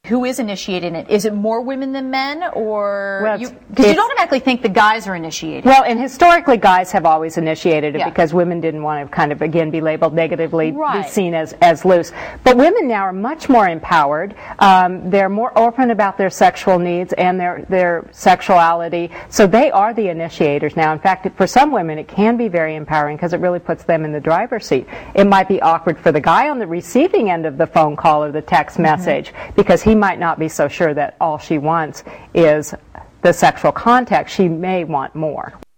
Who is initiating it? Is it more women than men, or well, because you don't automatically think the guys are initiating? Well, and historically, guys have always initiated it because women didn't want to kind of again be labeled negatively, be seen as loose. But women now are much more empowered. They're more open about their sexual needs and their sexuality, so they are the initiators now. In fact, for some women, it can be very empowering because it really puts them in the driver's seat. It might be awkward for the guy on the receiving end of the phone call or the text message because he might not be so sure that all she wants is the sexual contact. She may want more.